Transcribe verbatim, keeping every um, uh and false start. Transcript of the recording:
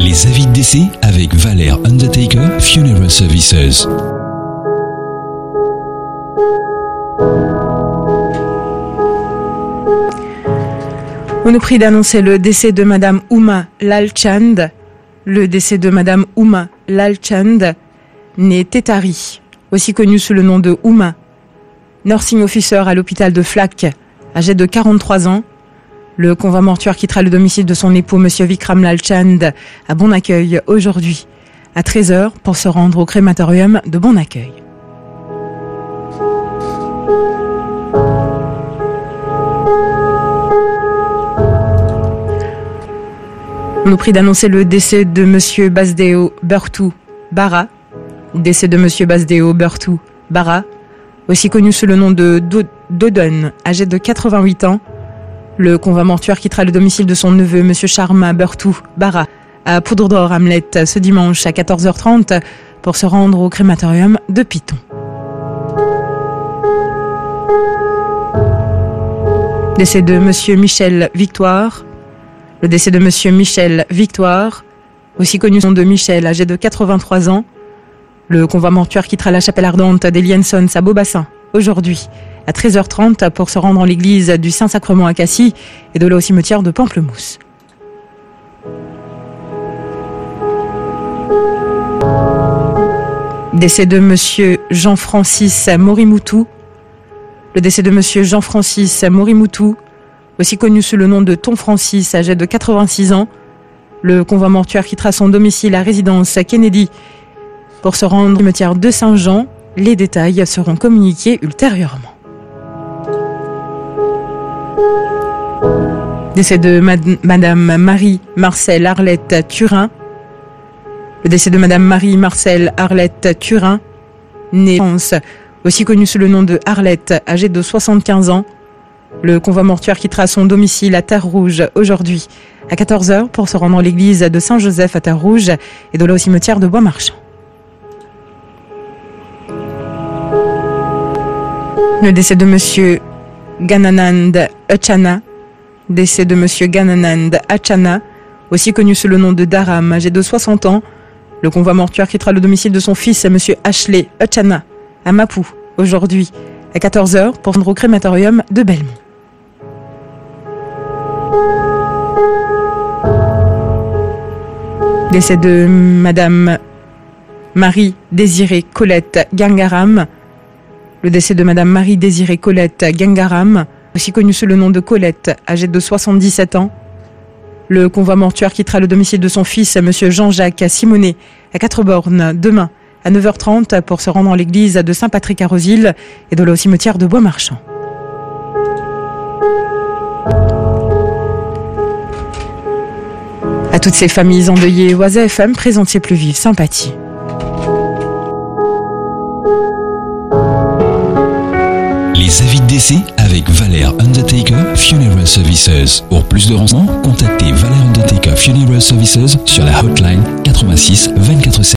Les avis de décès avec Valère Undertaker Funeral Services. On nous prie d'annoncer le décès de Madame Uma Lalchand. Le décès de Madame Uma Lalchand, née Tétari, aussi connue sous le nom de Uma, nursing officer à l'hôpital de Flac, âgée de quarante-trois ans. Le convoi mortuaire quittera le domicile de son époux, Monsieur Vikram Lalchand, à Bon Accueil aujourd'hui, à treize heures, pour se rendre au crématorium de Bon Accueil. On nous prie d'annoncer le décès de Monsieur Basdeo Bertou Bara, décès de Monsieur Basdeo Bertou Bara, aussi connu sous le nom de Dodon, âgé de quatre-vingt-huit ans. Le convoi mortuaire quittera le domicile de son neveu, Monsieur Sharma Bertou Bara, à Poudre d'Or Hamlet, ce dimanche à quatorze heures trente, pour se rendre au crématorium de Piton. Décès de Monsieur Michel Victoire. Le décès de Monsieur Michel Victoire, aussi connu sous le nom de Michel, âgé de quatre-vingt-trois ans. Le convoi mortuaire quittera la chapelle ardente des Liensons à Beaubassin aujourd'hui à treize heures trente pour se rendre en l'église du Saint-Sacrement à Cassis et de là au cimetière de Pamplemousse. Décès de Monsieur Jean-Francis Morimoutou. Le décès de Monsieur Jean-Francis Morimoutou, aussi connu sous le nom de Tom Francis, âgé de quatre-vingt-six ans. Le convoi mortuaire quittera son domicile à résidence Kennedy pour se rendre au cimetière de Saint-Jean. Les détails seront communiqués ultérieurement. Décès de Mad- Madame Marie-Marcelle Arlette Turin. Le décès de Madame Marie-Marcelle Arlette Turin, née France, aussi connue sous le nom de Arlette, âgée de soixante-quinze ans. Le convoi mortuaire quittera son domicile à Terre-Rouge aujourd'hui à quatorze heures pour se rendre à l'église de Saint-Joseph à Terre-Rouge et de là au cimetière de Bois-Marchand. Le décès de Monsieur Gananand Achana. Décès de Monsieur Gananand Achana, aussi connu sous le nom de Dharam, âgé de soixante ans. Le convoi mortuaire quittera le domicile de son fils, Monsieur Ashley Achana, à Mapou, aujourd'hui à quatorze heures pour rendre au crématorium de Belmont. Décès de Madame Marie-Désirée Colette Gangaram. Le décès de Madame Marie-Désirée Colette Gangaram, aussi connue sous le nom de Colette, âgée de soixante-dix-sept ans. Le convoi mortuaire quittera le domicile de son fils, Monsieur Jean-Jacques Simonet, à Quatre-Bornes, demain à neuf heures trente pour se rendre en l'église de Saint-Patrick à Rosil et de là au cimetière de Bois-Marchand. À toutes ces familles endeuillées, Oise F M présente ses plus vives sympathies. Les avis de décès avec Valère Undertaker Funeral Services. Pour plus de renseignements, contactez Valère Undertaker Funeral Services sur la hotline quatre-vingt-six vingt-quatre sept.